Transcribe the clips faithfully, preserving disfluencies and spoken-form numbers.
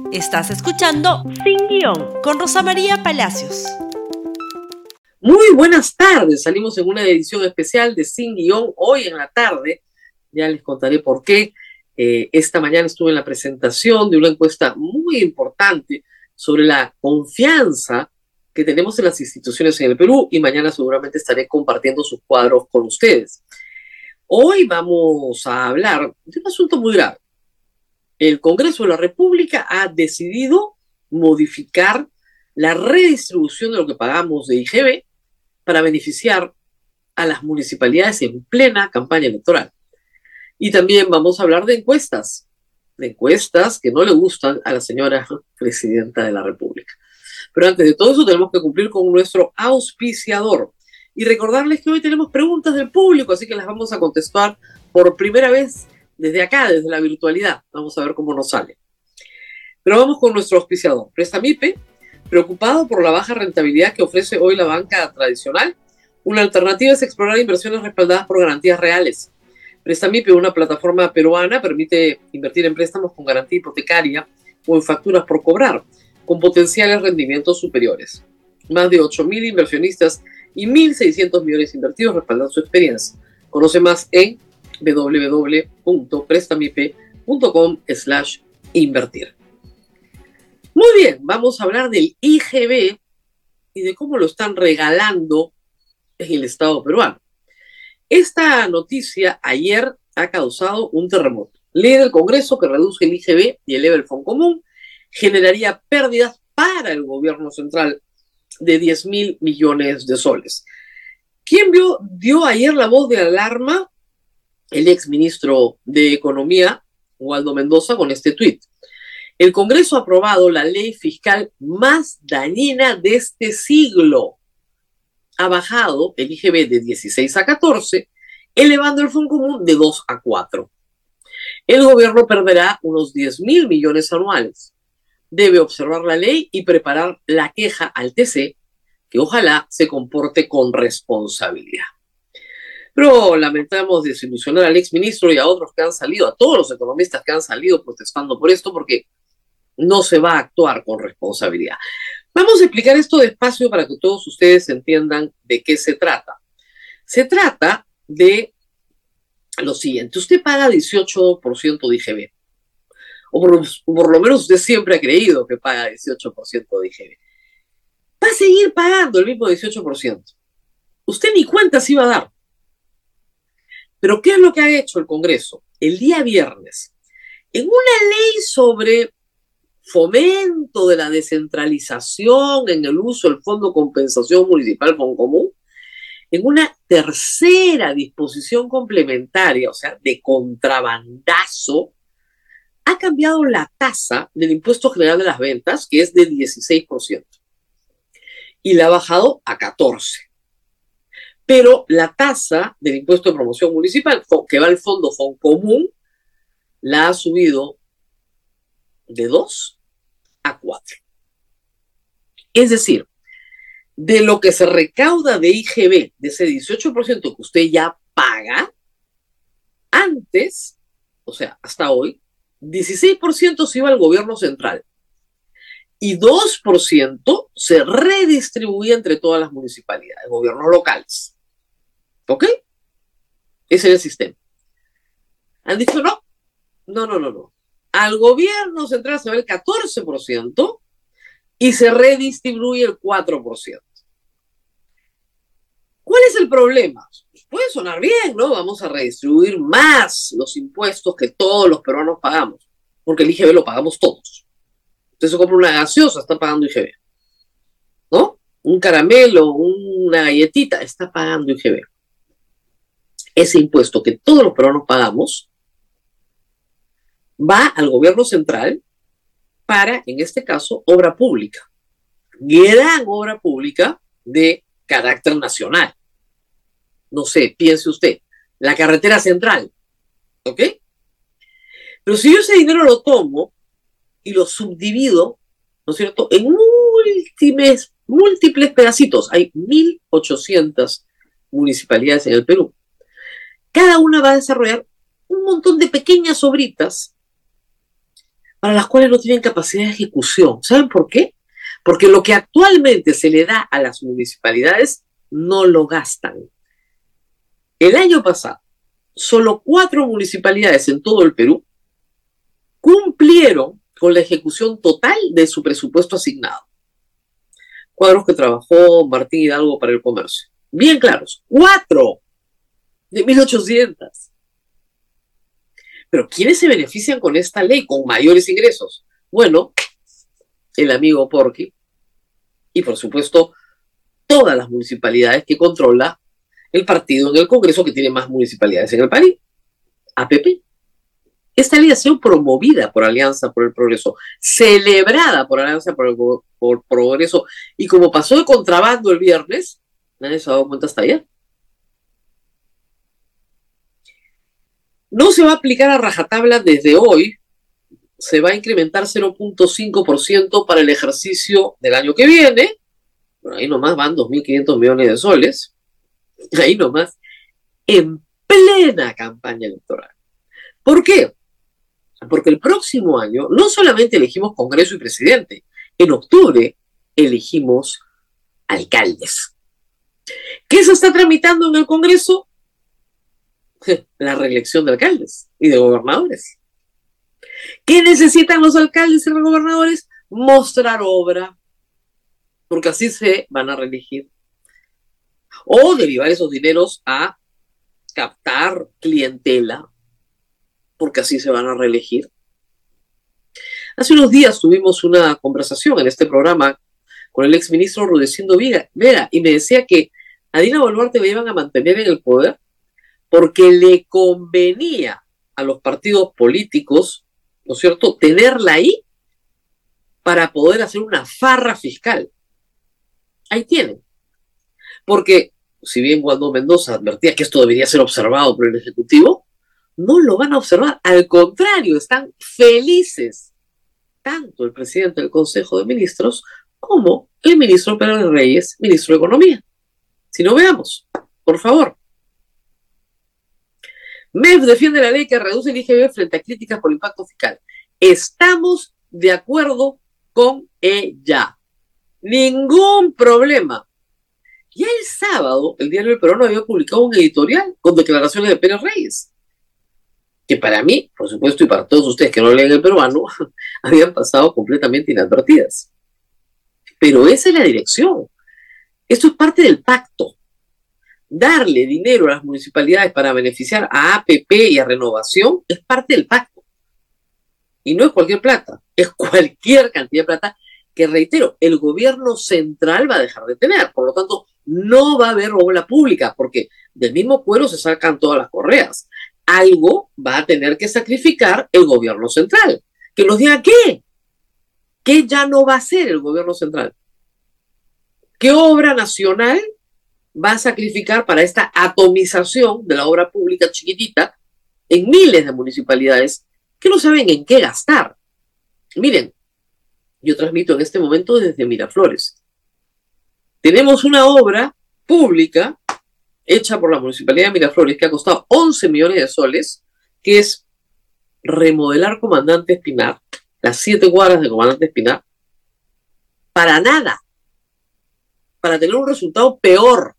Estás escuchando Sin Guión con Rosa María Palacios. Muy buenas tardes, salimos en una edición especial de Sin Guión hoy en la tarde. Ya les contaré por qué. Eh, esta mañana estuve en la presentación de una encuesta muy importante sobre la confianza que tenemos en las instituciones en el Perú y mañana seguramente estaré compartiendo sus cuadros con ustedes. Hoy vamos a hablar de un asunto muy grave. El Congreso de la República ha decidido modificar la redistribución de lo que pagamos de I G B para beneficiar a las municipalidades en plena campaña electoral. Y también vamos a hablar de encuestas, de encuestas que no le gustan a la señora presidenta de la República. Pero antes de todo eso tenemos que cumplir con nuestro auspiciador y recordarles que hoy tenemos preguntas del público, así que las vamos a contestar por primera vez desde acá, desde la virtualidad. Vamos a ver cómo nos sale. Pero vamos con nuestro auspiciador, Prestamipe, preocupado por la baja rentabilidad que ofrece hoy la banca tradicional. Una alternativa es explorar inversiones respaldadas por garantías reales. Prestamipe, una plataforma peruana, permite invertir en préstamos con garantía hipotecaria o en facturas por cobrar, con potenciales rendimientos superiores. Más de ocho mil inversionistas y mil seiscientos millones invertidos respaldan su experiencia. Conoce más en w w w punto prestamipe punto com slash invertir. Muy bien, vamos a hablar del I G B y de cómo lo están regalando en el Estado peruano. Esta noticia ayer ha causado un terremoto. Ley del Congreso que reduce el I G B y eleva el Fondo Común generaría pérdidas para el gobierno central de diez mil millones de soles. ¿Quién vio, dio ayer la voz de alarma? El exministro de Economía, Waldo Mendoza, con este tuit. El Congreso ha aprobado la ley fiscal más dañina de este siglo. Ha bajado el I G B de dieciséis a catorce, elevando el Fondo Común de dos a cuatro. El gobierno perderá unos diez mil millones anuales. Debe observar la ley y preparar la queja al T C, que ojalá se comporte con responsabilidad. Pero lamentamos desilusionar al exministro y a otros que han salido, a todos los economistas que han salido protestando por esto, porque no se va a actuar con responsabilidad. Vamos a explicar esto despacio para que todos ustedes entiendan de qué se trata. Se trata de lo siguiente. Usted paga dieciocho por ciento de I G B. O por, por lo menos usted siempre ha creído que paga dieciocho por ciento de I G B. Va a seguir pagando el mismo dieciocho por ciento. Usted ni cuenta se iba a dar. Pero ¿qué es lo que ha hecho el Congreso? El día viernes, en una ley sobre fomento de la descentralización en el uso del Fondo de Compensación Municipal Fondo Común, en una tercera disposición complementaria, o sea, de contrabandazo, ha cambiado la tasa del impuesto general de las ventas, que es de dieciséis por ciento, y la ha bajado a catorce por ciento. Pero la tasa del impuesto de promoción municipal, que va al Fondo Fondo Común, la ha subido de dos a cuatro. Es decir, de lo que se recauda de I G B, de ese dieciocho por ciento que usted ya paga, antes, o sea, hasta hoy, dieciséis por ciento se iba al gobierno central y dos por ciento se redistribuía entre todas las municipalidades, gobiernos locales. ¿Ok? Ese es el sistema. Han dicho no, no, no, no, no. Al gobierno central se va el catorce por ciento y se redistribuye el cuatro por ciento. ¿Cuál es el problema? Puede sonar bien, ¿no? Vamos a redistribuir más los impuestos que todos los peruanos pagamos, porque el I G B lo pagamos todos. Usted se compra una gaseosa, está pagando I G B. ¿No? Un caramelo, una galletita, está pagando I G B. Ese impuesto que todos los peruanos pagamos va al gobierno central para, en este caso, obra pública. Gran obra pública de carácter nacional. No sé, piense usted, la carretera central, ¿ok? Pero si yo ese dinero lo tomo y lo subdivido, ¿no es cierto?, en múltiples, múltiples pedacitos. Hay mil ochocientas municipalidades en el Perú. Cada una va a desarrollar un montón de pequeñas obritas para las cuales no tienen capacidad de ejecución. ¿Saben por qué? Porque lo que actualmente se le da a las municipalidades no lo gastan. El año pasado, solo cuatro municipalidades en todo el Perú cumplieron con la ejecución total de su presupuesto asignado. Cuadros que trabajó Martín Hidalgo para el comercio. Bien claros, cuatro de mil ochocientos. Pero ¿quiénes se benefician con esta ley, con mayores ingresos? Bueno, el amigo Porky y, por supuesto, todas las municipalidades que controla el partido en el Congreso que tiene más municipalidades en el país, A P P. Esta ley ha sido promovida por Alianza por el Progreso, celebrada por Alianza por el por Progreso, y como pasó de contrabando el viernes, nadie se ha dado cuenta hasta ayer. No se va a aplicar a rajatabla desde hoy, se va a incrementar cero punto cinco por ciento para el ejercicio del año que viene. Bueno, ahí nomás van dos mil quinientos millones de soles, ahí nomás, en plena campaña electoral. ¿Por qué? Porque el próximo año no solamente elegimos Congreso y Presidente, en octubre elegimos alcaldes. ¿Qué se está tramitando en el Congreso? La reelección de alcaldes y de gobernadores. ¿Qué necesitan los alcaldes y los gobernadores? Mostrar obra, porque así se van a reelegir. O derivar esos dineros a captar clientela, porque así se van a reelegir. Hace unos días tuvimos una conversación en este programa con el exministro Rudecindo Vega, y me decía que a Dina Boluarte la iban a mantener en el poder porque le convenía a los partidos políticos, ¿no es cierto?, tenerla ahí para poder hacer una farra fiscal. Ahí tienen. Porque, si bien Wando Mendoza advertía que esto debería ser observado por el Ejecutivo, no lo van a observar. Al contrario, están felices, tanto el presidente del Consejo de Ministros como el ministro Pérez Reyes, ministro de Economía. Si no, veamos, por favor. M E F defiende la ley que reduce el I G B frente a críticas por impacto fiscal. Estamos de acuerdo con ella. Ningún problema. Ya el sábado, el diario El Peruano había publicado un editorial con declaraciones de Pérez Reyes, que para mí, por supuesto, y para todos ustedes que no leen El Peruano, habían pasado completamente inadvertidas. Pero esa es la dirección. Esto es parte del pacto. Darle dinero a las municipalidades para beneficiar a A P P y a Renovación es parte del pacto. Y no es cualquier plata, es cualquier cantidad de plata que, reitero, el gobierno central va a dejar de tener. Por lo tanto, no va a haber obra pública, porque del mismo cuero se sacan todas las correas. Algo va a tener que sacrificar el gobierno central. Que nos diga qué. ¿Qué ya no va a hacer el gobierno central? ¿Qué obra nacional va a sacrificar para esta atomización de la obra pública chiquitita en miles de municipalidades que no saben en qué gastar? Miren, yo transmito en este momento desde Miraflores. Tenemos una obra pública hecha por la Municipalidad de Miraflores que ha costado once millones de soles, que es remodelar Comandante Espinar, las siete cuadras de Comandante Espinar, para nada, para tener un resultado peor.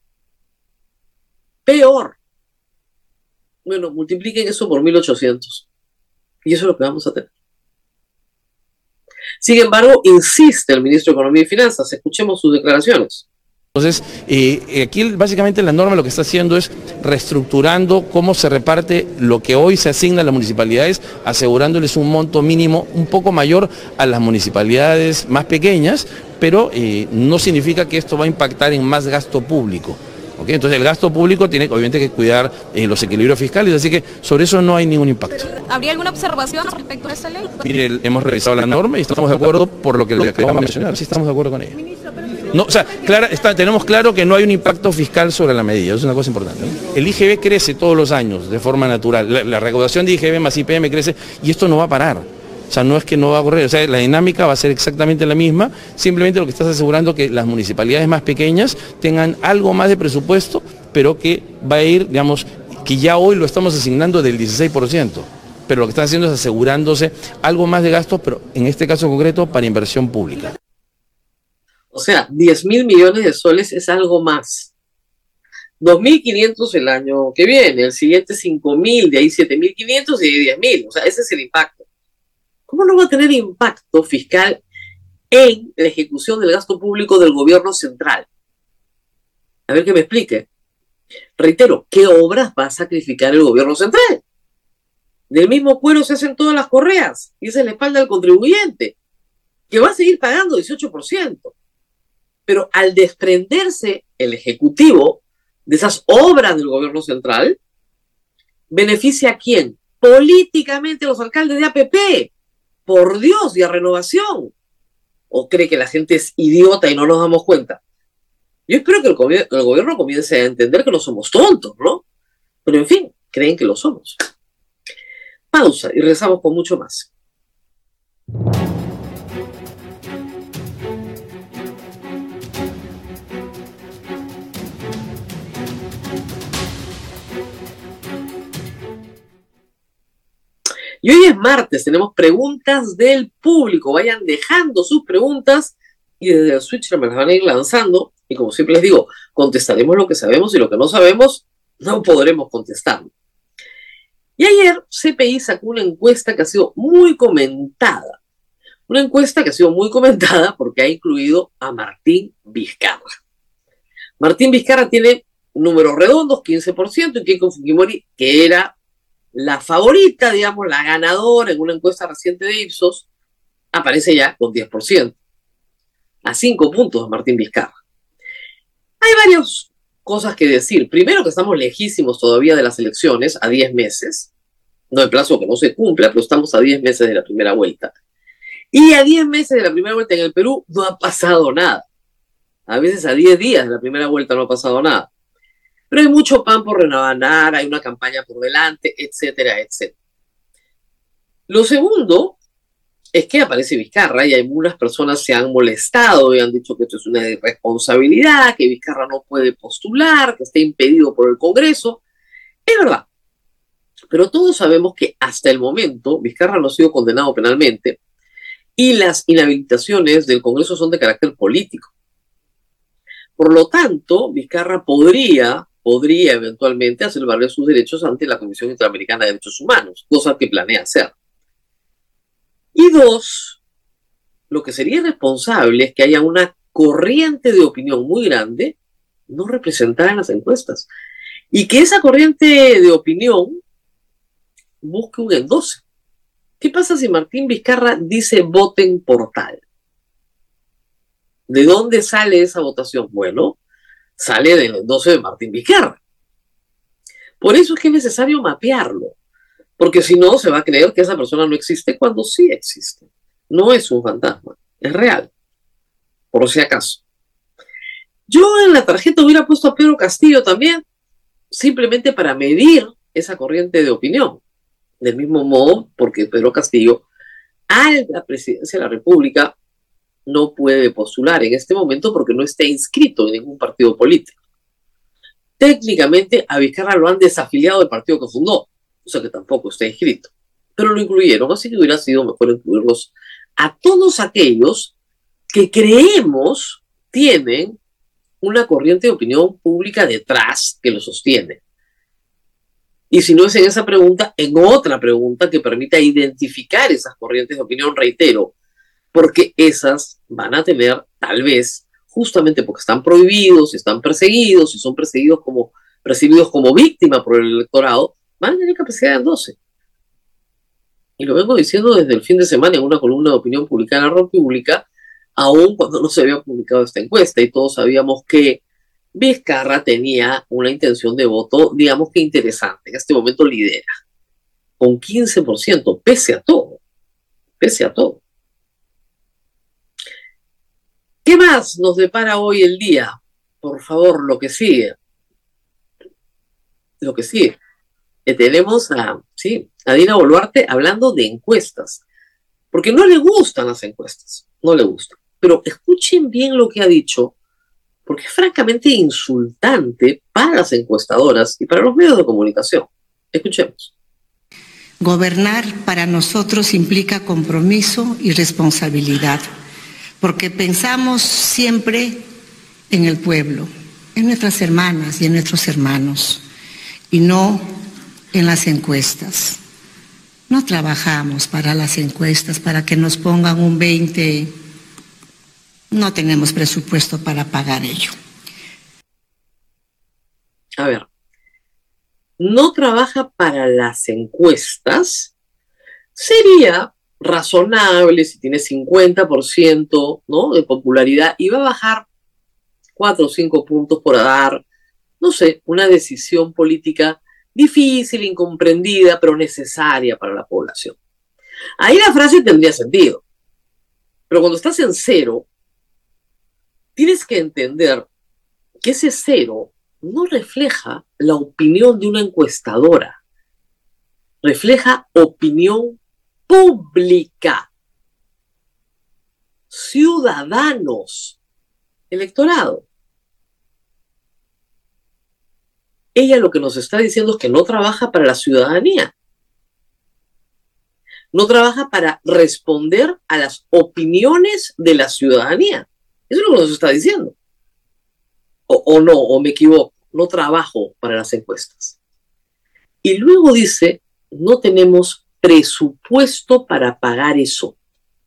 Peor. Bueno, multipliquen eso por mil ochocientos. Y eso es lo que vamos a tener. Sin embargo, insiste el ministro de Economía y Finanzas. Escuchemos sus declaraciones. Entonces, eh, aquí básicamente la norma lo que está haciendo es reestructurando cómo se reparte lo que hoy se asigna a las municipalidades, asegurándoles un monto mínimo un poco mayor a las municipalidades más pequeñas, pero eh, no significa que esto va a impactar en más gasto público. ¿Okay? Entonces el gasto público tiene obviamente que cuidar eh, los equilibrios fiscales, así que sobre eso no hay ningún impacto. ¿Habría alguna observación respecto a esta ley? Mire, hemos revisado la norma y estamos de acuerdo por lo que le acabamos de mencionar, sí estamos de acuerdo con ella. No, o sea, clara, está, tenemos claro que no hay un impacto fiscal sobre la medida, es una cosa importante, ¿no? El I G B crece todos los años de forma natural, la, la recaudación de I G B más I P M crece y esto no va a parar. O sea, no es que no va a ocurrir, o sea, la dinámica va a ser exactamente la misma, simplemente lo que estás asegurando que las municipalidades más pequeñas tengan algo más de presupuesto, pero que va a ir, digamos, que ya hoy lo estamos asignando del dieciséis por ciento. pero lo que están haciendo es asegurándose algo más de gastos, pero en este caso concreto para inversión pública. O sea, diez mil millones de soles es algo más. dos mil quinientos el año que viene, el siguiente cinco mil, de ahí siete mil quinientos y de ahí diez mil. O sea, ese es el impacto. ¿Cómo no va a tener impacto fiscal en la ejecución del gasto público del gobierno central? A ver que me explique. Reitero, ¿qué obras va a sacrificar el gobierno central? Del mismo cuero se hacen todas las correas y esa es la espalda del contribuyente, que va a seguir pagando dieciocho por ciento. Pero al desprenderse el Ejecutivo de esas obras del gobierno central, ¿beneficia a quién? Políticamente a los alcaldes de A P P. Por Dios, y a Renovación. ¿O cree que la gente es idiota y no nos damos cuenta? Yo espero que el, gobi- el gobierno comience a entender que no somos tontos, ¿no? Pero en fin, creen que lo somos. Pausa y regresamos con mucho más. Y hoy es martes, tenemos preguntas del público. Vayan dejando sus preguntas y desde el switcher me las van a ir lanzando. Y como siempre les digo, contestaremos lo que sabemos y lo que no sabemos no podremos contestarlo. Y ayer C P I sacó una encuesta que ha sido muy comentada. Una encuesta que ha sido muy comentada porque ha incluido a Martín Vizcarra. Martín Vizcarra tiene números redondos, quince por ciento, y Keiko Fujimori, que era la favorita, digamos, la ganadora en una encuesta reciente de Ipsos, aparece ya con diez por ciento. A cinco puntos de Martín Vizcarra. Hay varias cosas que decir. Primero, que estamos lejísimos todavía de las elecciones, a diez meses. No hay plazo que no se cumpla, pero estamos a diez meses de la primera vuelta. Y a diez meses de la primera vuelta en el Perú no ha pasado nada. A veces a diez días de la primera vuelta no ha pasado nada. Pero hay mucho pan por rebanar, hay una campaña por delante, etcétera, etcétera. Lo segundo es que aparece Vizcarra y algunas personas se han molestado y han dicho que esto es una irresponsabilidad, que Vizcarra no puede postular, que está impedido por el Congreso. Es verdad, pero todos sabemos que hasta el momento Vizcarra no ha sido condenado penalmente y las inhabilitaciones del Congreso son de carácter político. Por lo tanto, Vizcarra podría, podría eventualmente hacer valer sus derechos ante la Comisión Interamericana de Derechos Humanos, cosa que planea hacer. Y dos, lo que sería responsable es que haya una corriente de opinión muy grande no representada en las encuestas y que esa corriente de opinión busque un endose. ¿Qué pasa si Martín Vizcarra dice voten por tal? ¿De dónde sale esa votación? Bueno, sale del endose de Martín Vizcarra. Por eso es que es necesario mapearlo, porque si no se va a creer que esa persona no existe cuando sí existe. No es un fantasma, es real, por si acaso. Yo en la tarjeta hubiera puesto a Pedro Castillo también, simplemente para medir esa corriente de opinión. Del mismo modo, porque Pedro Castillo, a la presidencia de la República, no puede postular en este momento porque no está inscrito en ningún partido político. Técnicamente a Vizcarra lo han desafiliado del partido que fundó, o sea que tampoco está inscrito, pero lo incluyeron, así que hubiera sido mejor incluirlos a todos aquellos que creemos tienen una corriente de opinión pública detrás que lo sostiene. Y si no es en esa pregunta, en otra pregunta que permita identificar esas corrientes de opinión, reitero, porque esas van a tener, tal vez, justamente porque están prohibidos, están perseguidos, y son perseguidos como, percibidos como víctima por el electorado, van a tener capacidad de doce. Y lo vengo diciendo desde el fin de semana en una columna de opinión publicada en la República, aún cuando no se había publicado esta encuesta, y todos sabíamos que Vizcarra tenía una intención de voto, digamos que interesante. En este momento lidera, con quince por ciento, pese a todo. Pese a todo. ¿Qué más nos depara hoy el día? Por favor, lo que sigue. Lo que sigue. Eh, tenemos a, sí, a Dina Boluarte hablando de encuestas. Porque no le gustan las encuestas. No le gustan. Pero escuchen bien lo que ha dicho, porque es francamente insultante para las encuestadoras y para los medios de comunicación. Escuchemos. Gobernar para nosotros implica compromiso y responsabilidad, porque pensamos siempre en el pueblo, en nuestras hermanas y en nuestros hermanos, y no en las encuestas. No trabajamos para las encuestas, para que nos pongan un veinte. No tenemos presupuesto para pagar ello. A ver, no trabaja para las encuestas, sería razonable si tiene cincuenta por ciento, ¿no?, de popularidad y va a bajar cuatro o cinco puntos por dar, no sé, una decisión política difícil, incomprendida, pero necesaria para la población. Ahí la frase tendría sentido. Pero cuando estás en cero, tienes que entender que ese cero no refleja la opinión de una encuestadora, refleja opinión pública, ciudadanos, electorado. Ella lo que nos está diciendo es que no trabaja para la ciudadanía, no trabaja para responder a las opiniones de la ciudadanía. Eso es lo que nos está diciendo. O, o no, o me equivoco, no trabajo para las encuestas. Y luego dice, no tenemos presupuesto para pagar eso.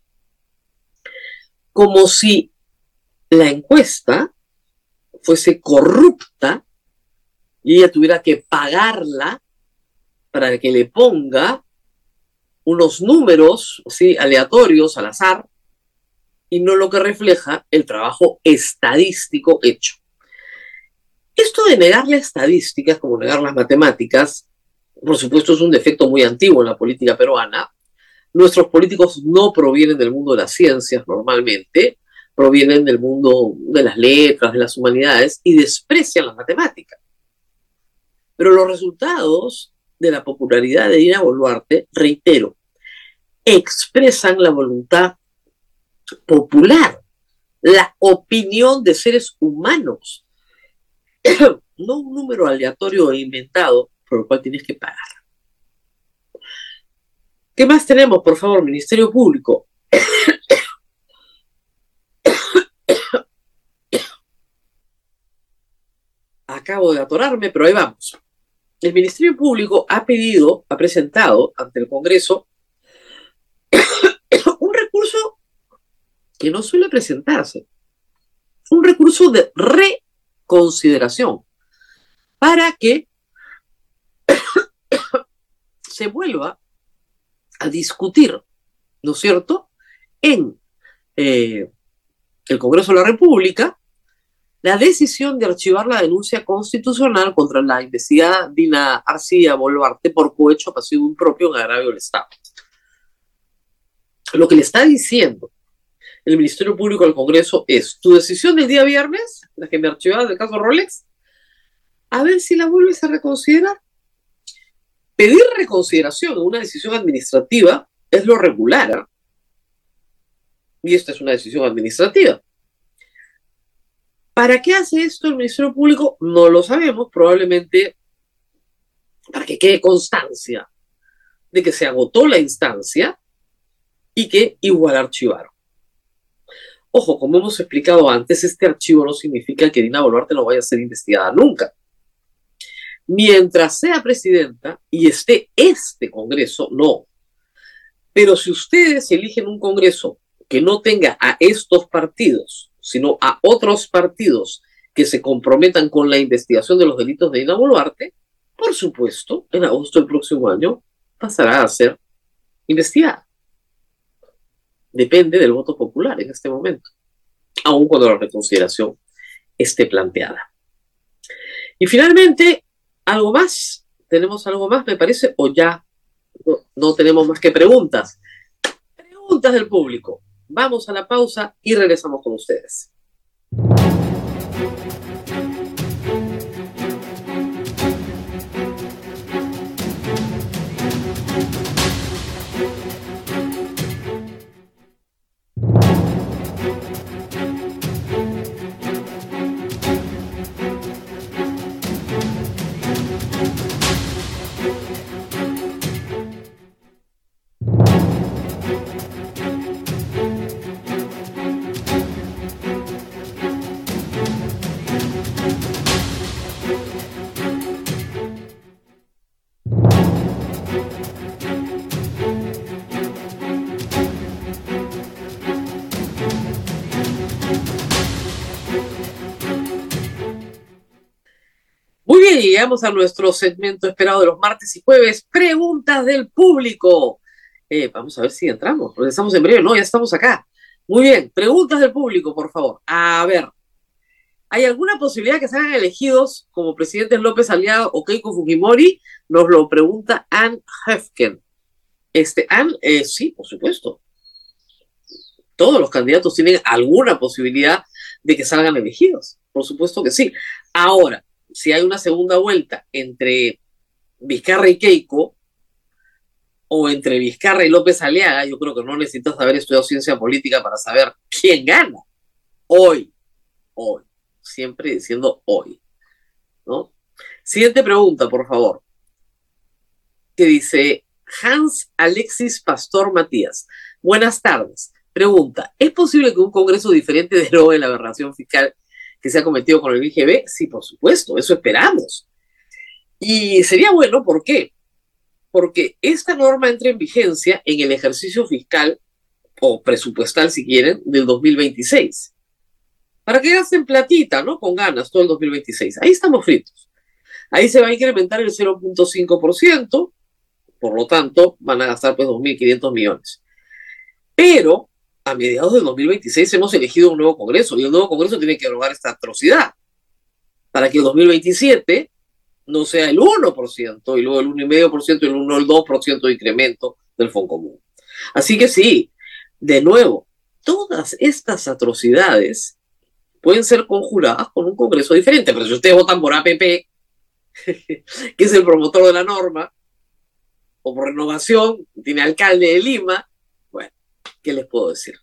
Como si la encuesta fuese corrupta y ella tuviera que pagarla para que le ponga unos números, ¿sí?, aleatorios, al azar, y no lo que refleja el trabajo estadístico hecho. Esto de negar la estadística es como negar las matemáticas. Por supuesto, es un defecto muy antiguo en la política peruana. Nuestros políticos no provienen del mundo de las ciencias normalmente, provienen del mundo de las letras, de las humanidades, y desprecian las matemáticas. Pero los resultados de la popularidad de Dina Boluarte, reitero, expresan la voluntad popular, la opinión de seres humanos, no un número aleatorio e inventado por el cual tienes que pagar. ¿Qué más tenemos, por favor, Ministerio Público? Acabo de atorarme, pero ahí vamos. El Ministerio Público ha pedido, ha presentado ante el Congreso un recurso que no suele presentarse, un recurso de reconsideración para que se vuelva a discutir, ¿no es cierto?, en eh, el Congreso de la República, la decisión de archivar la denuncia constitucional contra la investigada Dina Arcilla Boluarte por cohecho pasivo impropio en agravio del Estado. Lo que le está diciendo el Ministerio Público al Congreso es: tu decisión del día viernes, la que me archivaba del caso Rolex, a ver si la vuelves a reconsiderar. Pedir reconsideración en una decisión administrativa es lo regular, ¿eh? Y esta es una decisión administrativa. ¿Para qué hace esto el Ministerio Público? No lo sabemos, probablemente para que quede constancia de que se agotó la instancia y que igual archivaron. Ojo, como hemos explicado antes, este archivo no significa que Dina Boluarte no vaya a ser investigada nunca. Mientras sea presidenta y esté este Congreso, no. Pero si ustedes eligen un Congreso que no tenga a estos partidos, sino a otros partidos que se comprometan con la investigación de los delitos de Dina Boluarte, por supuesto, en agosto del próximo año pasará a ser investigada. Depende del voto popular en este momento, aun cuando la reconsideración esté planteada. Y finalmente, ¿algo más? ¿Tenemos algo más, me parece? ¿O ya no, no tenemos más que preguntas? Preguntas del público. Vamos a la pausa y regresamos con ustedes. llegamos a nuestro segmento esperado de los martes y jueves, preguntas del público. Eh, vamos a ver si entramos, porque estamos en breve, no, ya estamos acá. Muy bien, preguntas del público, por favor. A ver, ¿hay alguna posibilidad que sean elegidos como presidentes López Aliaga o Keiko Fujimori? Nos lo pregunta Ann Hefken. Este, Ann, eh, sí, por supuesto. Todos los candidatos tienen alguna posibilidad de que salgan elegidos. Por supuesto que sí. Ahora, si hay una segunda vuelta entre Vizcarra y Keiko, o entre Vizcarra y López Aliaga, yo creo que no necesitas haber estudiado ciencia política para saber quién gana. Hoy, hoy, siempre diciendo hoy, ¿no? Siguiente pregunta, por favor. Que dice Hans Alexis Pastor Matías. Buenas tardes. Pregunta, ¿es posible que un congreso diferente derogue la aberración fiscal que se ha cometido con el I G B? Sí, por supuesto, eso esperamos. Y sería bueno, ¿por qué? Porque esta norma entra en vigencia en el ejercicio fiscal, o presupuestal si quieren, del dos mil veintiséis. Para que gasten platita, ¿no? Con ganas todo el dos mil veintiséis. Ahí estamos fritos. Ahí se va a incrementar el cero punto cinco por ciento, por lo tanto, van a gastar pues dos mil quinientos millones. Pero a mediados del dos mil veintiséis hemos elegido un nuevo Congreso, y el nuevo Congreso tiene que derogar esta atrocidad, para que el dos mil veintisiete no sea el uno por ciento, y luego el uno coma cinco por ciento, y el uno, el dos por ciento de incremento del Fondo Común. Así que sí, de nuevo, todas estas atrocidades pueden ser conjuradas con un Congreso diferente, pero si ustedes votan por A P P, que es el promotor de la norma, o por Renovación, tiene alcalde de Lima, bueno, ¿qué les puedo decir?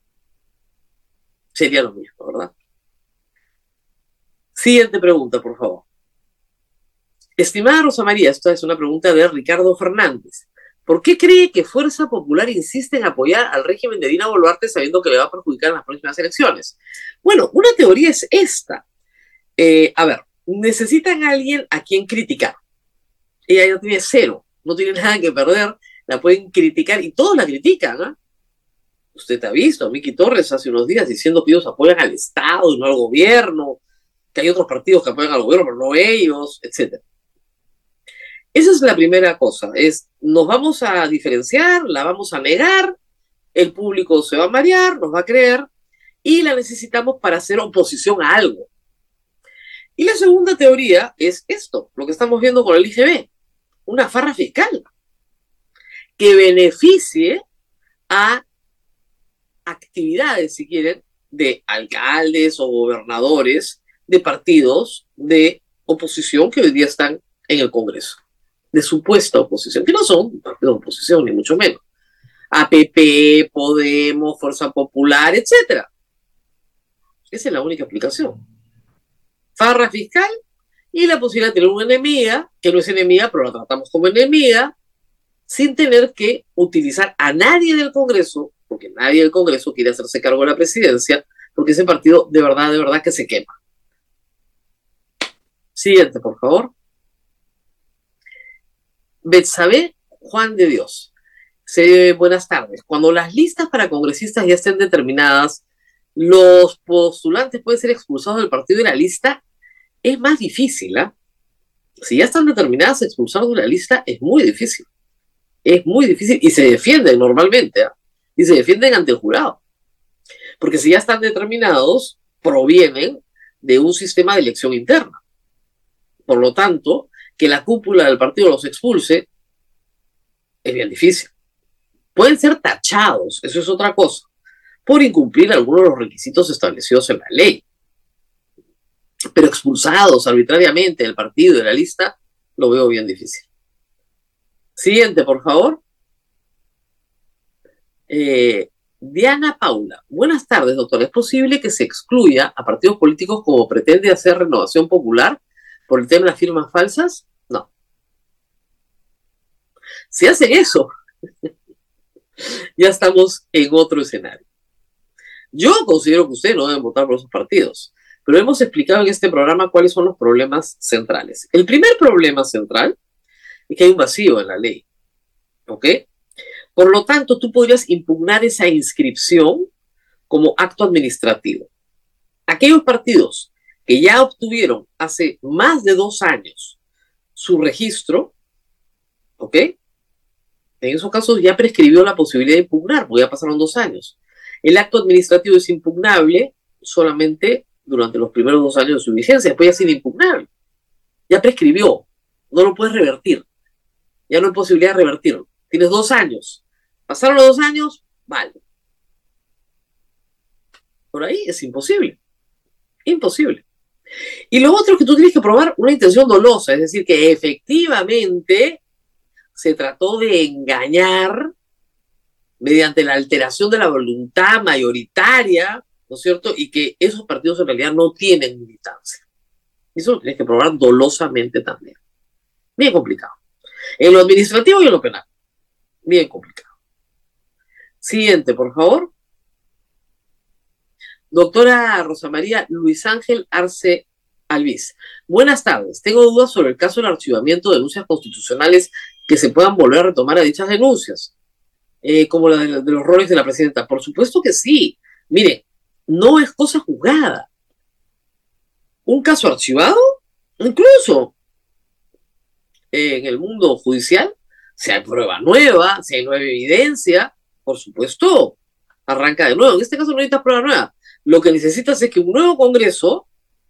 Sería lo mismo, ¿verdad? Siguiente pregunta, por favor. Estimada Rosa María, esta es una pregunta de Ricardo Fernández. ¿Por qué cree que Fuerza Popular insiste en apoyar al régimen de Dina Boluarte sabiendo que le va a perjudicar en las próximas elecciones? Bueno, una teoría es esta. Eh, a ver, necesitan a alguien a quien criticar. Ella ya tiene cero, no tiene nada que perder, la pueden criticar y todos la critican, ¿eh? Usted ha visto a Miki Torres hace unos días diciendo que ellos apoyan al Estado y no al gobierno, que hay otros partidos que apoyan al gobierno, pero no ellos, etcétera. Esa es la primera cosa, es nos vamos a diferenciar, la vamos a negar, el público se va a marear, nos va a creer, y la necesitamos para hacer oposición a algo. Y la segunda teoría es esto, lo que estamos viendo con el I G B, una farra fiscal que beneficie a actividades, si quieren, de alcaldes o gobernadores de partidos de oposición que hoy día están en el Congreso, de supuesta oposición, que no son partidos de oposición, ni mucho menos. A P P, Podemos, Fuerza Popular, etcétera. Esa es la única explicación. Farra fiscal y la posibilidad de tener una enemiga, que no es enemiga, pero la tratamos como enemiga, sin tener que utilizar a nadie del Congreso, porque nadie del Congreso quiere hacerse cargo de la presidencia, porque ese partido de verdad, de verdad que se quema. Siguiente, por favor. Betsabe Juan de Dios. Sí, buenas tardes. Cuando las listas para congresistas ya estén determinadas, los postulantes pueden ser expulsados del partido de la lista. Es más difícil, ¿ah? ¿eh? Si ya están determinadas, expulsados de la lista es muy difícil. Es muy difícil y se defienden normalmente, ¿eh? Y se defienden ante el jurado. Porque si ya están determinados, provienen de un sistema de elección interna. Por lo tanto, que la cúpula del partido los expulse es bien difícil. Pueden ser tachados, eso es otra cosa, por incumplir algunos de los requisitos establecidos en la ley. Pero expulsados arbitrariamente del partido y de la lista, lo veo bien difícil. Siguiente, por favor. Eh, Diana Paula. Buenas tardes, doctor. ¿Es posible que se excluya a partidos políticos como pretende hacer Renovación Popular por el tema de las firmas falsas? No. Si hacen eso, ya estamos en otro escenario. Yo considero que ustedes no deben votar por esos partidos, pero hemos explicado en este programa cuáles son los problemas centrales. El primer problema central es que hay un vacío en la ley, ¿ok? Por lo tanto, tú podrías impugnar esa inscripción como acto administrativo. Aquellos partidos que ya obtuvieron hace más de dos años su registro, ¿ok? En esos casos ya prescribió la posibilidad de impugnar, porque ya pasaron dos años. El acto administrativo es impugnable solamente durante los primeros dos años de su vigencia, después ya es inimpugnable. Ya prescribió, no lo puedes revertir. Ya no hay posibilidad de revertirlo. Tienes dos años. Pasaron los dos años, vale. Por ahí es imposible. Imposible. Y lo otro es que tú tienes que probar una intención dolosa, es decir, que efectivamente se trató de engañar mediante la alteración de la voluntad mayoritaria, ¿no es cierto? Y que esos partidos en realidad no tienen militancia. Eso lo tienes que probar dolosamente también. Bien complicado. En lo administrativo y en lo penal. Bien complicado. Siguiente, por favor. Doctora Rosa María Luis Ángel Arce Albiz. Buenas tardes. Tengo dudas sobre el caso del archivamiento de denuncias constitucionales que se puedan volver a retomar a dichas denuncias, eh, como la de, de los roles de la presidenta. Por supuesto que sí. Mire, no es cosa juzgada. Un caso archivado, incluso eh, en el mundo judicial, si hay prueba nueva, si hay nueva evidencia, por supuesto, arranca de nuevo. En este caso no necesitas prueba nueva. Lo que necesitas es que un nuevo Congreso,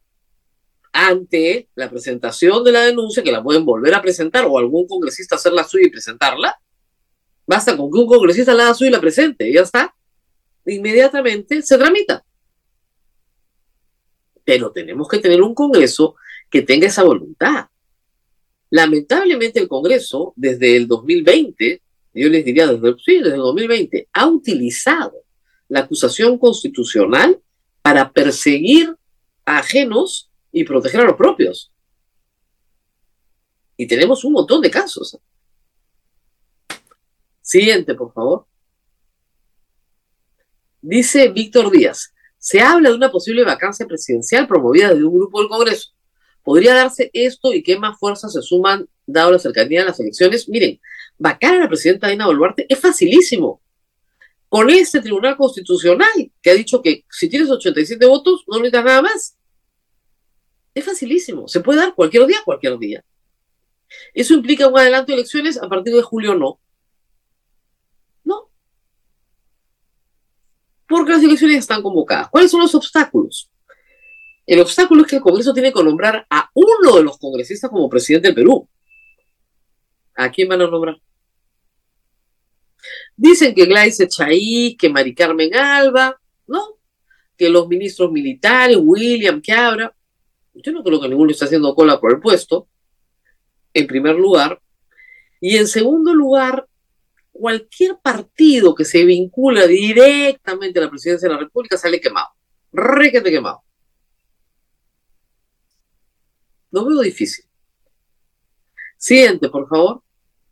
ante la presentación de la denuncia, que la pueden volver a presentar, o algún congresista hacer la suya y presentarla, basta con que un congresista la haga suya y la presente, y ya está. Inmediatamente se tramita. Pero tenemos que tener un Congreso que tenga esa voluntad. Lamentablemente el Congreso, desde el dos mil veinte, yo les diría desde, sí, desde el dos mil veinte, ha utilizado la acusación constitucional para perseguir a ajenos y proteger a los propios. Y tenemos un montón de casos. Siguiente, por favor. Dice Víctor Díaz, se habla de una posible vacancia presidencial promovida desde un grupo del Congreso. ¿Podría darse esto y qué más fuerzas se suman dado la cercanía de las elecciones? Miren, vacar a la presidenta Dina Boluarte es facilísimo. Con este Tribunal Constitucional, que ha dicho que si tienes ochenta y siete votos, no necesitas nada más. Es facilísimo. Se puede dar cualquier día, cualquier día. ¿Eso implica un adelanto de elecciones? A partir de julio, no. No. Porque las elecciones están convocadas. ¿Cuáles son los obstáculos? El obstáculo es que el Congreso tiene que nombrar a uno de los congresistas como presidente del Perú. ¿A quién van a nombrar? Dicen que Gladys Echaí, que Mari Carmen Alba, ¿no? Que los ministros militares, William Cabra. Yo no creo que ninguno esté haciendo cola por el puesto, en primer lugar. Y en segundo lugar, cualquier partido que se vincula directamente a la presidencia de la República sale quemado. Requete quemado. Lo veo difícil. Siguiente, por favor.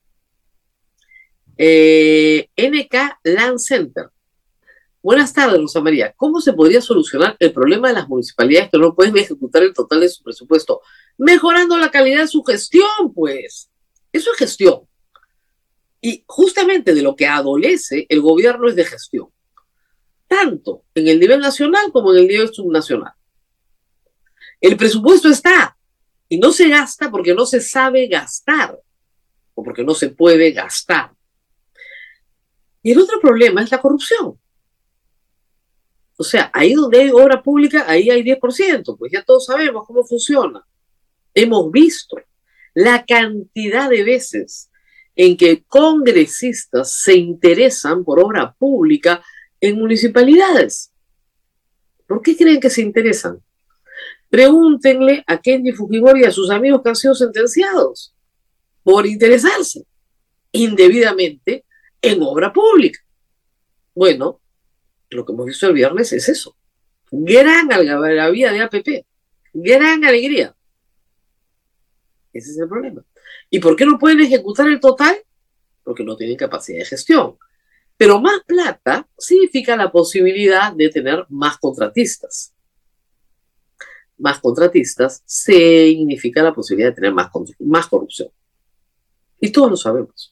Eh, N K Land Center. Buenas tardes, Rosa María. ¿Cómo se podría solucionar el problema de las municipalidades que no pueden ejecutar el total de su presupuesto? Mejorando la calidad de su gestión, pues. Eso es gestión. Y justamente de lo que adolece el gobierno es de gestión. Tanto en el nivel nacional como en el nivel subnacional. El presupuesto está y no se gasta porque no se sabe gastar o porque no se puede gastar. Y el otro problema es la corrupción. O sea, ahí donde hay obra pública, ahí hay diez por ciento. Pues ya todos sabemos cómo funciona. Hemos visto la cantidad de veces en que congresistas se interesan por obra pública en municipalidades. ¿Por qué creen que se interesan? Pregúntenle a Kenji Fujimori y a sus amigos que han sido sentenciados por interesarse indebidamente en obra pública. Bueno, lo que hemos visto el viernes es eso. Gran algarabía de A P P. Gran alegría. Ese es el problema. ¿Y por qué no pueden ejecutar el total? Porque no tienen capacidad de gestión. Pero más plata significa la posibilidad de tener más contratistas. Más contratistas significa la posibilidad de tener más, más corrupción. Y todos lo sabemos.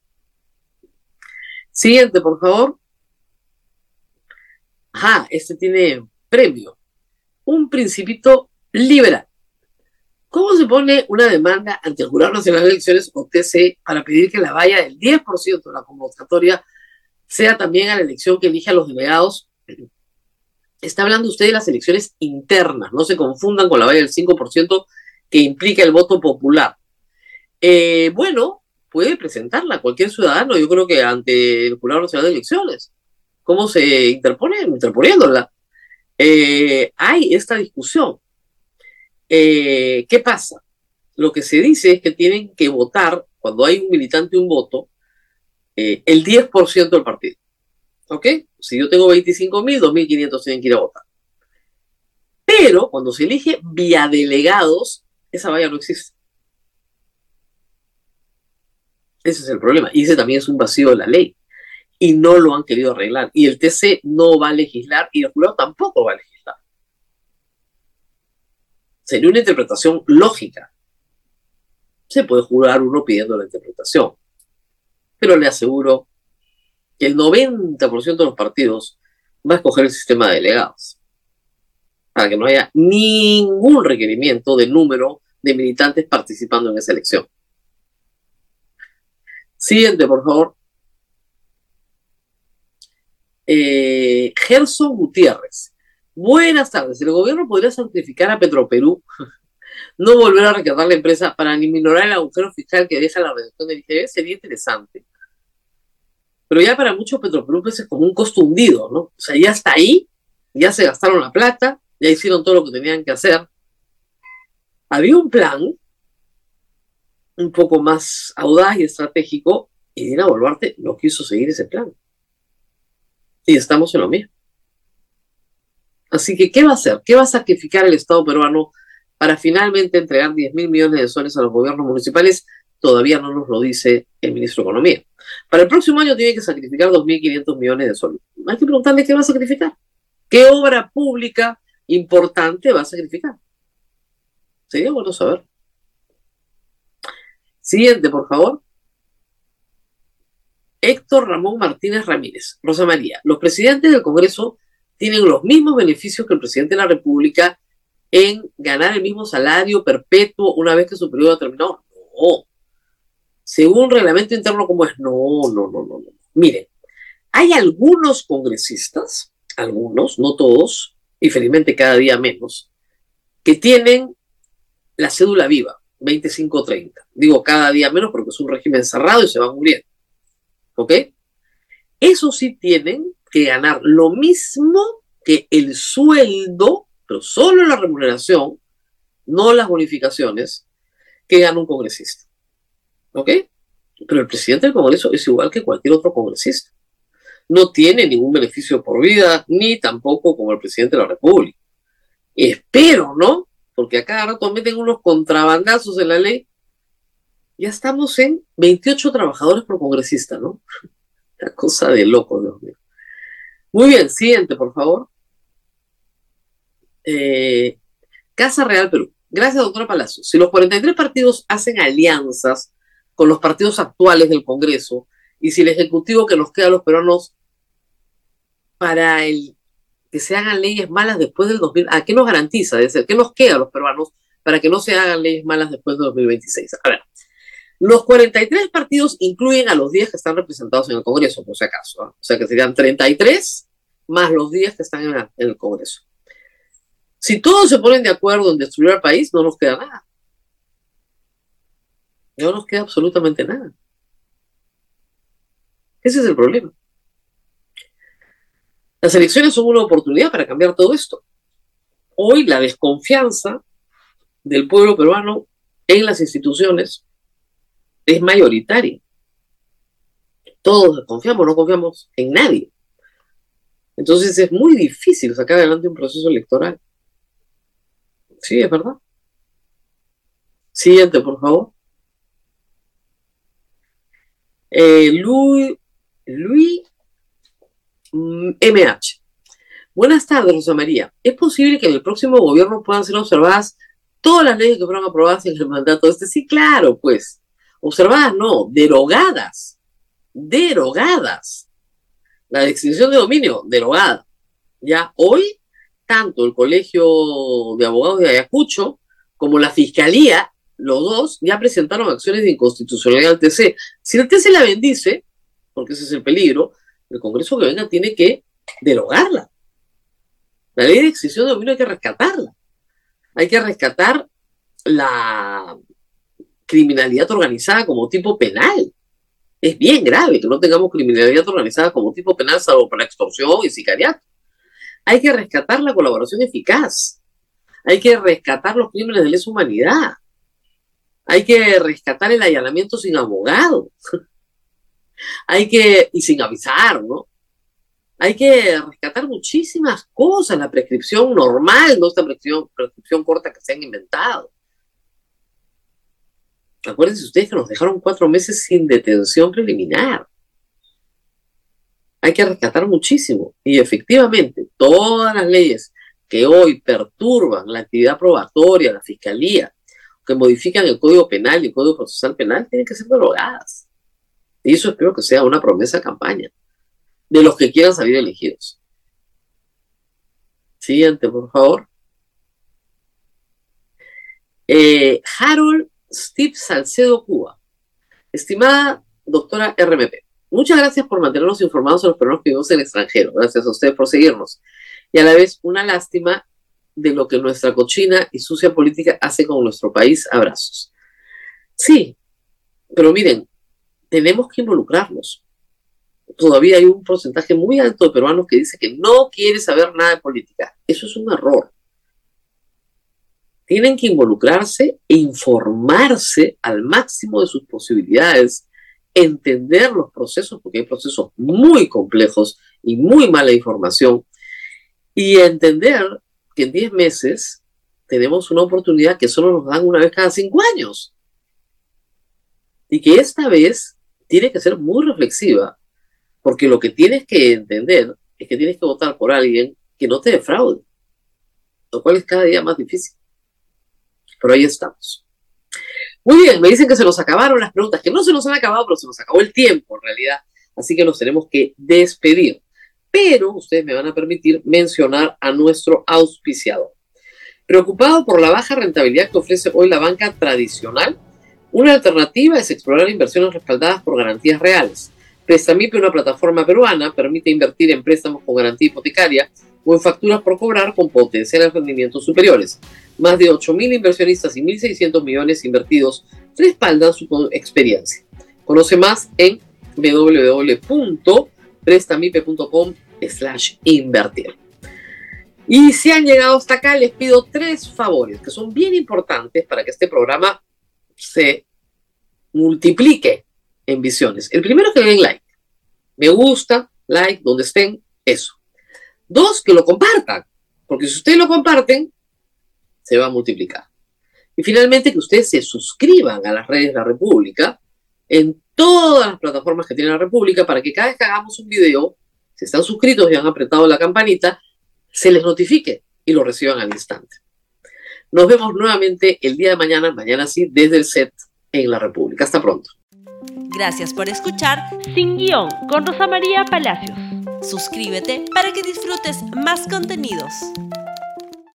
Siguiente, por favor. Ajá, este tiene premio. Un principito liberal. ¿Cómo se pone una demanda ante el Jurado Nacional de Elecciones o T C para pedir que la valla del diez por ciento de la convocatoria sea también a la elección que elige a los delegados? Está hablando usted de las elecciones internas, no se confundan con la valla del cinco por ciento que implica el voto popular. Eh, bueno, puede presentarla cualquier ciudadano, yo creo que ante el Jurado Nacional de Elecciones. ¿Cómo se interpone? Interponiéndola. Eh, hay esta discusión. Eh, ¿Qué pasa? Lo que se dice es que tienen que votar, cuando hay un militante un voto, eh, el diez por ciento del partido. ¿Ok? Si yo tengo veinticinco mil, dos mil quinientos tienen que ir a votar. Pero cuando se elige vía delegados, esa valla no existe. Ese es el problema. Y ese también es un vacío de la ley. Y no lo han querido arreglar. Y el T C no va a legislar y el jurado tampoco va a legislar. Sería una interpretación lógica. Se puede jurar uno pidiendo la interpretación. Pero le aseguro que el noventa por ciento de los partidos va a escoger el sistema de delegados. Para que no haya ningún requerimiento de número de militantes participando en esa elección. Siguiente, por favor. Eh, Gerson Gutiérrez. Buenas tardes. El gobierno podría certificar a Petroperú, no volver a recaudar la empresa para minorar el agujero fiscal que deja la reducción del I G B. Sería interesante. Pero ya para muchos Petroperú pues es como un costo hundido, ¿no? O sea, ya está ahí, ya se gastaron la plata, ya hicieron todo lo que tenían que hacer. Había un plan un poco más audaz y estratégico, y Dina Boluarte no quiso seguir ese plan. Y estamos en lo mismo. Así que, ¿qué va a hacer? ¿Qué va a sacrificar el Estado peruano para finalmente entregar diez mil millones de soles a los gobiernos municipales? Todavía no nos lo dice el ministro de Economía. Para el próximo año tiene que sacrificar dos mil quinientos millones de soles. Hay que preguntarle qué va a sacrificar. ¿Qué obra pública importante va a sacrificar? Sería bueno saber. Siguiente, por favor. Héctor Ramón Martínez Ramírez. Rosa María, los presidentes del Congreso tienen los mismos beneficios que el presidente de la República en ganar el mismo salario perpetuo una vez que su periodo ha terminado. No. Según reglamento interno, ¿cómo es? No, no, no, no, no. Miren, hay algunos congresistas, algunos, no todos, y felizmente cada día menos, que tienen la cédula viva, veinticinco treinta. Digo cada día menos porque es un régimen cerrado y se van muriendo. ¿Ok? Eso sí tienen que ganar lo mismo que el sueldo, pero solo la remuneración, no las bonificaciones, que gana un congresista. ¿Ok? Pero el presidente del Congreso es igual que cualquier otro congresista. No tiene ningún beneficio por vida, ni tampoco como el presidente de la República. Espero, ¿no? Porque a cada rato meten unos contrabandazos en la ley. Ya estamos en veintiocho trabajadores por congresista, ¿no? Una cosa de loco, Dios mío. Muy bien, siguiente, por favor. Eh, Casa Real Perú. Gracias, doctora Palacio. Si los cuarenta y tres partidos hacen alianzas con los partidos actuales del Congreso, y si el Ejecutivo que nos queda a los peruanos para el que se hagan leyes malas después del dos mil... ¿A qué nos garantiza? Decir, ¿qué nos queda a los peruanos para que no se hagan leyes malas después del dos mil veintiséis? A ver, los cuarenta y tres partidos incluyen a los diez que están representados en el Congreso, por si acaso, ¿eh? O sea que serían treinta y tres más los diez que están en, la, en el Congreso. Si todos se ponen de acuerdo en destruir al país, no nos queda nada. No nos queda absolutamente nada. Ese es el problema. Las elecciones son una oportunidad para cambiar todo esto. Hoy la desconfianza del pueblo peruano en las instituciones es mayoritaria. Todos desconfiamos, no confiamos en nadie. Entonces es muy difícil sacar adelante un proceso electoral. Sí, es verdad. Siguiente, por favor. Eh, Luis, Luis M H. Buenas tardes, Rosa María. ¿Es posible que en el próximo gobierno puedan ser observadas todas las leyes que fueron aprobadas en el mandato este? Sí, claro, pues. Observadas no, derogadas. Derogadas. La de extinción de dominio, derogada. Ya hoy, tanto el Colegio de Abogados de Ayacucho como la Fiscalía, los dos ya presentaron acciones de inconstitucionalidad al T C. Si el T C la bendice, porque ese es el peligro, el Congreso que venga tiene que derogarla. La ley de extinción de dominio hay que rescatarla. Hay que rescatar la criminalidad organizada como tipo penal. Es bien grave que no tengamos criminalidad organizada como tipo penal, salvo para extorsión y sicariato. Hay que rescatar la colaboración eficaz. Hay que rescatar los crímenes de lesa humanidad. Hay que rescatar el allanamiento sin abogado. Hay que, y sin avisar, ¿no? Hay que rescatar muchísimas cosas, la prescripción normal, no esta prescripción, prescripción corta que se han inventado. Acuérdense ustedes que nos dejaron cuatro meses sin detención preliminar. Hay que rescatar muchísimo. Y efectivamente, todas las leyes que hoy perturban la actividad probatoria, la fiscalía, que modifican el Código Penal y el Código Procesal Penal, tienen que ser derogadas. Y eso espero que sea una promesa de campaña de los que quieran salir elegidos. Siguiente, por favor. Eh, Harold Steve Salcedo Cuba. Estimada doctora R M P, muchas gracias por mantenernos informados de los peruanos que vivimos en el extranjero. Gracias a ustedes por seguirnos. Y a la vez una lástima de lo que nuestra cochina y sucia política hace con nuestro país. Abrazos. Sí, pero miren, tenemos que involucrarnos. Todavía hay un porcentaje muy alto de peruanos que dice que no quiere saber nada de política. Eso es un error. Tienen que involucrarse e informarse al máximo de sus posibilidades, entender los procesos, porque hay procesos muy complejos y muy mala información, y entender que en diez meses tenemos una oportunidad que solo nos dan una vez cada cinco años. Y que esta vez tiene que ser muy reflexiva, porque lo que tienes que entender es que tienes que votar por alguien que no te defraude, lo cual es cada día más difícil. Pero ahí estamos. Muy bien, me dicen que se nos acabaron las preguntas, que no se nos han acabado, pero se nos acabó el tiempo en realidad, así que nos tenemos que despedir. Pero ustedes me van a permitir mencionar a nuestro auspiciador. Preocupado por la baja rentabilidad que ofrece hoy la banca tradicional, una alternativa es explorar inversiones respaldadas por garantías reales. Prestamipe, una plataforma peruana, permite invertir en préstamos con garantía hipotecaria o en facturas por cobrar con potenciales rendimientos superiores. Más de ocho mil inversionistas y mil seiscientos millones invertidos respaldan su experiencia. Conoce más en w w w punto prestamipe punto com slash invertir. Y si han llegado hasta acá, les pido tres favores que son bien importantes para que este programa se multiplique en visiones. El primero es que le den like. Me gusta, like, donde estén, eso. Dos, que lo compartan, porque si ustedes lo comparten, se va a multiplicar. Y finalmente, que ustedes se suscriban a las redes de la República en todas las plataformas que tiene la República para que cada vez que hagamos un video, si están suscritos y han apretado la campanita, se les notifique y lo reciban al instante. Nos vemos nuevamente el día de mañana, mañana sí, desde el set en la República. Hasta pronto. Gracias por escuchar Sin Guión con Rosa María Palacios. Suscríbete para que disfrutes más contenidos.